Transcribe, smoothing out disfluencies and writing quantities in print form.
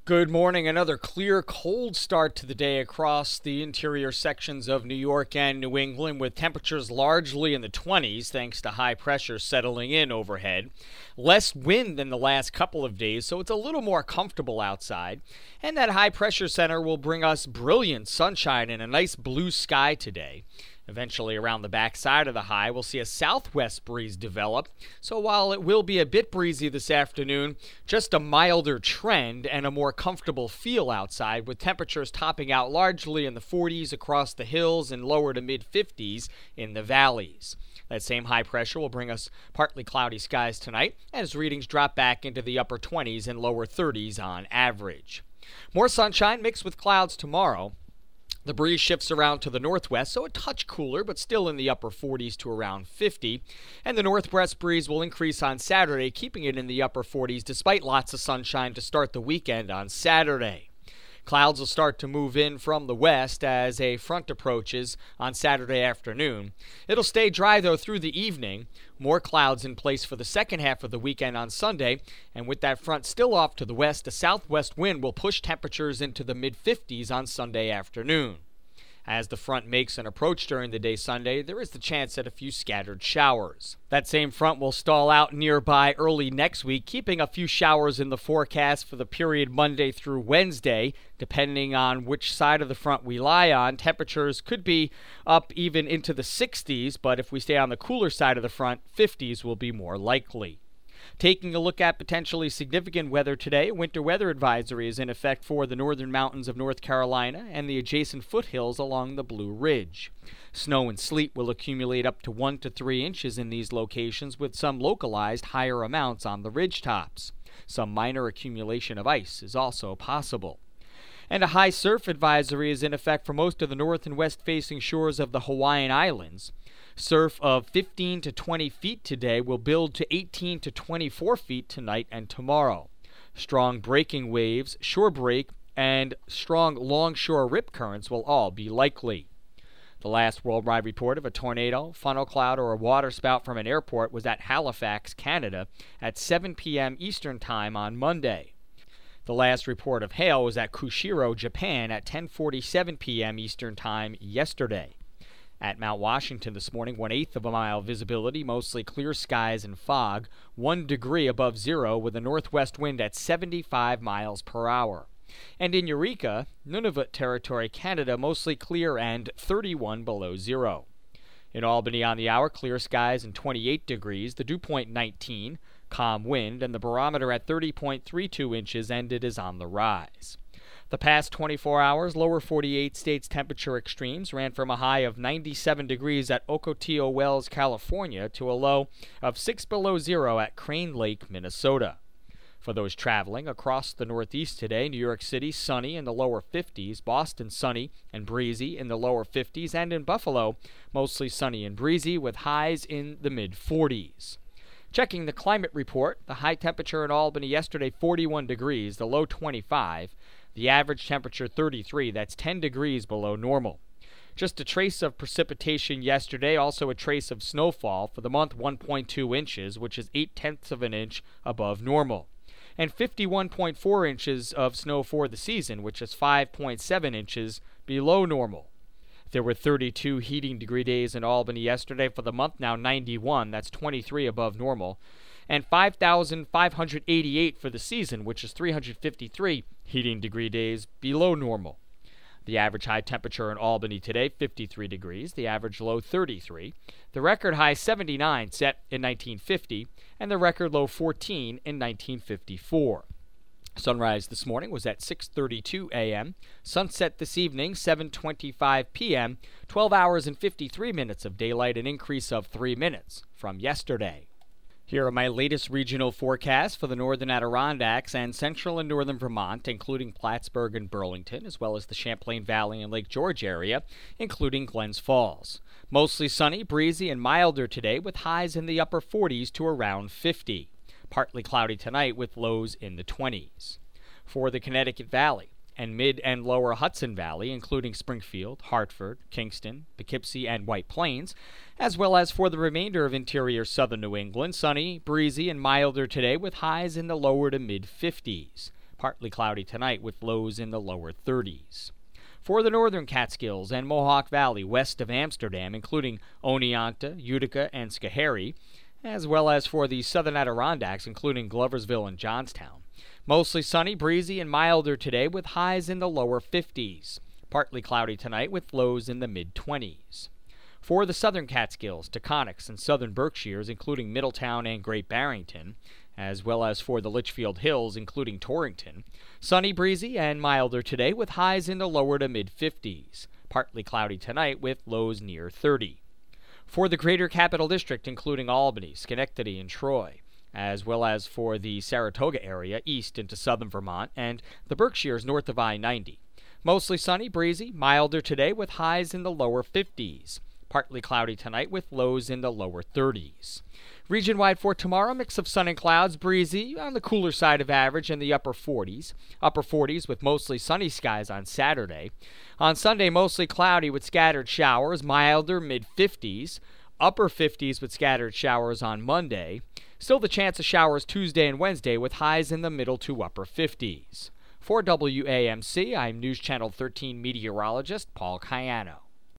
Good morning. Another clear, cold start to the day across the interior sections of New York and New England, with temperatures largely in the 20s thanks to high pressure settling in overhead. Less wind than the last couple of days, so it's a little more comfortable outside. And that high pressure center will bring us brilliant sunshine and a nice blue sky today. Eventually, around the backside of the high, we'll see a southwest breeze develop. So while it will be a bit breezy this afternoon, just a milder trend and a more comfortable feel outside, with temperatures topping out largely in the 40s across the hills and lower to mid-50s in the valleys. That same high pressure will bring us partly cloudy skies tonight, as readings drop back into the upper 20s and lower 30s on average. More sunshine mixed with clouds tomorrow. The breeze shifts around to the northwest, so a touch cooler, but still in the upper 40s to around 50. And the northwest breeze will increase on Saturday, keeping it in the upper 40s despite lots of sunshine to start the weekend on Saturday. Clouds will start to move in from the west as a front approaches on Saturday afternoon. It'll stay dry, though, through the evening. More clouds in place for the second half of the weekend on Sunday, and with that front still off to the west, a southwest wind will push temperatures into the mid-50s on Sunday afternoon. As the front makes an approach during the day Sunday, there is the chance at a few scattered showers. That same front will stall out nearby early next week, keeping a few showers in the forecast for the period Monday through Wednesday. Depending on which side of the front we lie on, temperatures could be up even into the 60s, but if we stay on the cooler side of the front, 50s will be more likely. Taking a look at potentially significant weather today, a winter weather advisory is in effect for the northern mountains of North Carolina and the adjacent foothills along the Blue Ridge. Snow and sleet will accumulate up to 1 to 3 inches in these locations, with some localized higher amounts on the ridge tops. Some minor accumulation of ice is also possible. And a high surf advisory is in effect for most of the north and west facing shores of the Hawaiian Islands. Surf of 15 to 20 feet today will build to 18 to 24 feet tonight and tomorrow. Strong breaking waves, shore break, and strong longshore rip currents will all be likely. The last worldwide report of a tornado, funnel cloud, or a waterspout from an airport was at Halifax, Canada, at 7 p.m. Eastern Time on Monday. The last report of hail was at Kushiro, Japan, at 10:47 p.m. Eastern Time yesterday. At Mount Washington this morning, 1/8 of a mile visibility, mostly clear skies and fog, 1 degree above zero with a northwest wind at 75 miles per hour. And in Eureka, Nunavut Territory, Canada, mostly clear and 31 below zero. In Albany on the hour, clear skies and 28 degrees, the dew point 19, calm wind, and the barometer at 30.32 inches, and it is on the rise. The past 24 hours, lower 48 states temperature extremes ran from a high of 97 degrees at Ocotillo Wells, California, to a low of 6 below zero at Crane Lake, Minnesota. For those traveling across the Northeast today, New York City sunny in the lower 50s, Boston sunny and breezy in the lower 50s, and in Buffalo mostly sunny and breezy with highs in the mid-40s. Checking the climate report, the high temperature in Albany yesterday 41 degrees, the low 25. The average temperature 33, that's 10 degrees below normal. Just a trace of precipitation yesterday, also a trace of snowfall for the month 1.2 inches, which is 0.8 of an inch above normal. And 51.4 inches of snow for the season, which is 5.7 inches below normal. There were 32 heating degree days in Albany yesterday. For the month now 91, that's 23 above normal. And 5,588 for the season, which is 353 heating degree days below normal. The average high temperature in Albany today, 53 degrees. The average low, 33. The record high, 79, set in 1950. And the record low, 14 in 1954. Sunrise this morning was at 6:32 a.m. Sunset this evening, 7:25 p.m. 12 hours and 53 minutes of daylight, an increase of 3 minutes from yesterday. Here are my latest regional forecasts for the northern Adirondacks and central and northern Vermont, including Plattsburgh and Burlington, as well as the Champlain Valley and Lake George area, including Glens Falls. Mostly sunny, breezy, and milder today, with highs in the upper 40s to around 50. Partly cloudy tonight with lows in the 20s. For the Connecticut Valley and mid and lower Hudson Valley, including Springfield, Hartford, Kingston, Poughkeepsie, and White Plains, as well as for the remainder of interior southern New England, sunny, breezy, and milder today with highs in the lower to mid-50s. Partly cloudy tonight with lows in the lower 30s. For the northern Catskills and Mohawk Valley west of Amsterdam, including Oneonta, Utica, and Schoharie, as well as for the southern Adirondacks, including Gloversville and Johnstown. Mostly sunny, breezy, and milder today with highs in the lower 50s. Partly cloudy tonight with lows in the mid-20s. For the southern Catskills, Taconics, and southern Berkshires, including Middletown and Great Barrington, as well as for the Litchfield Hills, including Torrington, sunny, breezy, and milder today with highs in the lower to mid-50s. Partly cloudy tonight with lows near 30. For the greater Capital District, including Albany, Schenectady, and Troy, as well as for the Saratoga area east into southern Vermont and the Berkshires north of I-90. Mostly sunny, breezy, milder today with highs in the lower 50s. Partly cloudy tonight with lows in the lower 30s. Region-wide for tomorrow, mix of sun and clouds, breezy, on the cooler side of average in the upper 40s. Upper 40s with mostly sunny skies on Saturday. On Sunday, mostly cloudy with scattered showers, milder mid-50s. Upper 50s with scattered showers on Monday. Still the chance of showers Tuesday and Wednesday with highs in the middle to upper 50s. For WAMC, I'm News Channel 13 meteorologist Paul Cayano.